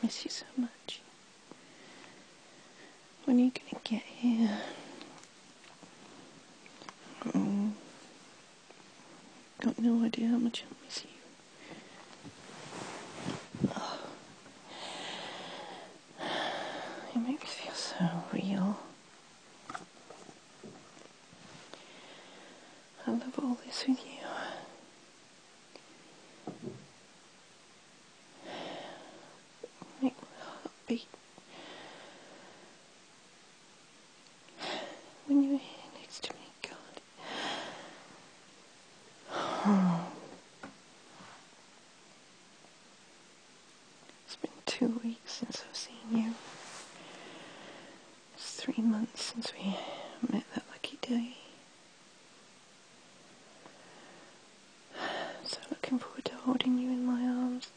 miss you so much. When are you going to get here? Oh, got no idea how much I miss you. Oh. You make me feel so real. I love all this with you. Make my heart beat. When you're here next to me, God. Oh. It's been 2 weeks since I've seen you. It's 3 months since we met that lucky day. I'm so looking forward to holding you in my arms.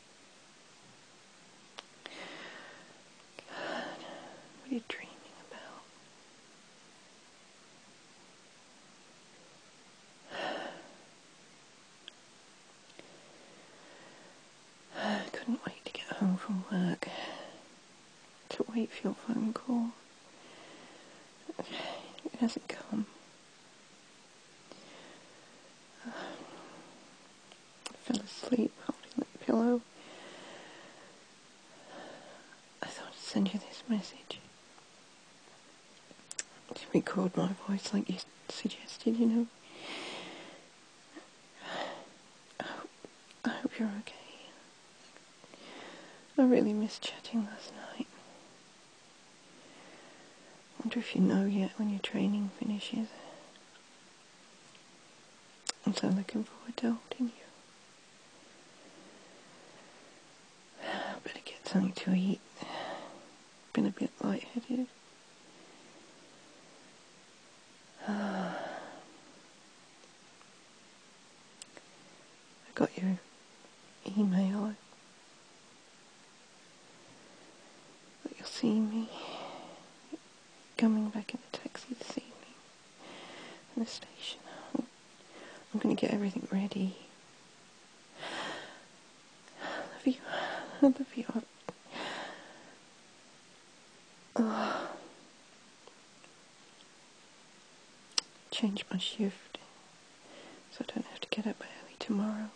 God, what are you dreaming about? I couldn't wait to get home from work, to wait for your phone call. It hasn't come. I fell asleep holding that pillow. I thought I'd send you this message. To record my voice like you suggested, you know. I hope you're okay. I really missed chatting last night. I wonder if you know yet when your training finishes. I'm so looking forward to holding you. I better get something to eat. Been a bit lightheaded. I got your email. That you'll see me coming back in the taxi this evening in the station. I'm going to get everything ready. I love you. I love you. Oh. Change my shift so I don't have to get up early tomorrow.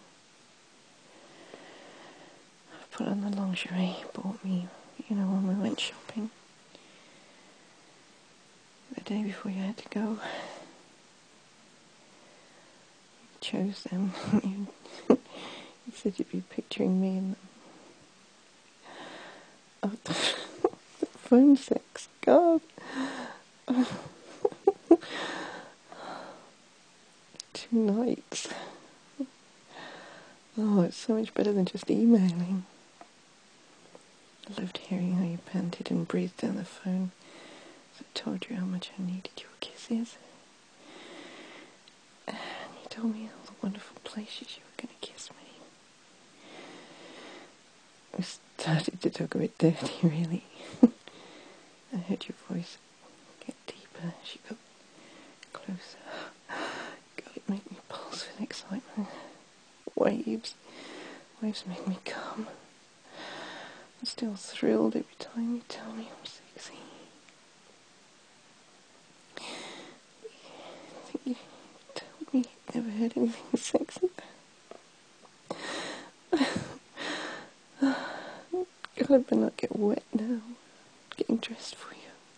I've put on the lingerie you bought me, you know, when we went shopping. The day before you had to go. You chose them. You said you'd be picturing me in them. Oh, the phone sex. God. 2 nights. Oh, it's so much better than just emailing. I loved hearing how you panted and breathed down the phone as I told you how much I needed your kisses. And you told me all the wonderful places you were going to kiss me. We started to talk a bit dirty, really. I heard your voice get deeper as you got closer. God, it made me pulse with excitement. Waves make me come. I'm still thrilled every time you tell me I'm sexy. I think you told me you'd never heard anything sexy. God, I better not get wet now. Getting dressed for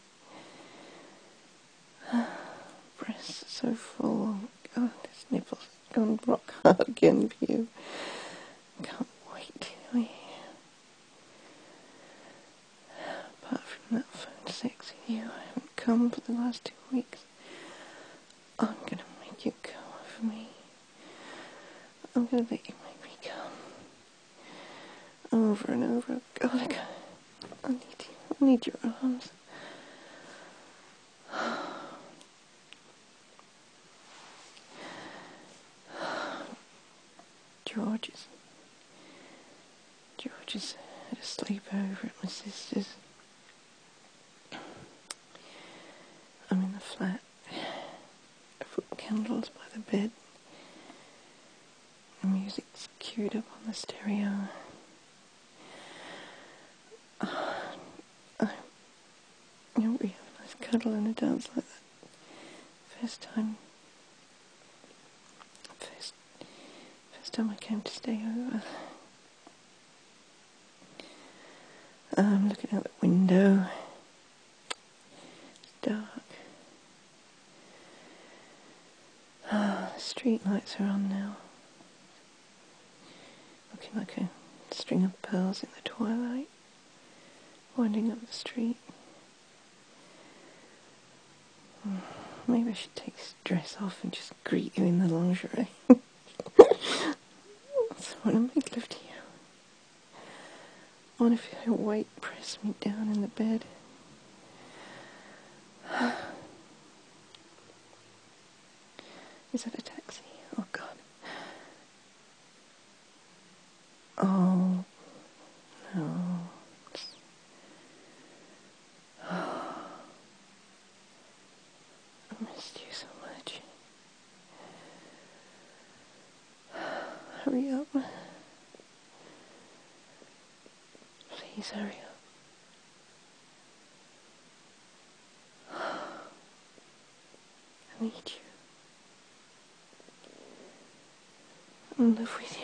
you. Breasts are so full. God, this nipple's gone rock hard again for you. Can't wait. Apart from that phone sex with you, I haven't come for the last 2 weeks. I'm gonna make you come for me. I'm gonna let you make me come. Over and over. God, I need you. I need your arms. George is at a sleepover at my sister's. I'm in the flat. I put candles by the bed. The music's queued up on the stereo. cuddle and a dance like that. First time I came to stay over. I'm looking out the window. It's dark. The street lights are on now. Looking like a string of pearls in the twilight, winding up the street. Maybe I should take this dress off and just greet you in the lingerie. That's what I make love to you. I want to feel your weight press me down in the bed. Is that a taxi? Oh God. Oh no. I missed you so much. Hurry up. Please hurry up. I need you. I'm in love with you.